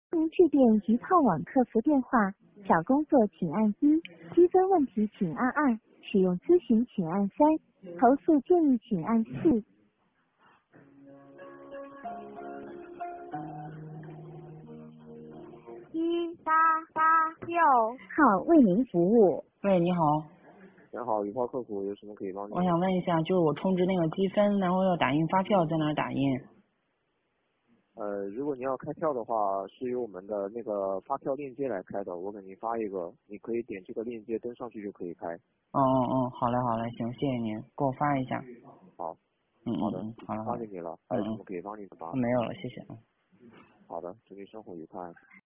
您致电一炮网客服电话，找工作请按1，积分问题请按2，使用咨询请按3，投诉建议请按4。1886号为您服务。 喂，你好， 你好，一炮客服有什么可以帮你？ 我想问一下，就是我充值那个积分，然后要打印发票，在哪儿打印？ 如果你要开票的话，是由我们的那个发票链接来开的，我给您发一个，你可以点这个链接登上去就可以开。 好嘞，行，谢谢您，给我发一下。 好， 好的， 好的，发给你了，还有什么可以帮你的吗？ 没有了，谢谢。 好的，祝你生活愉快。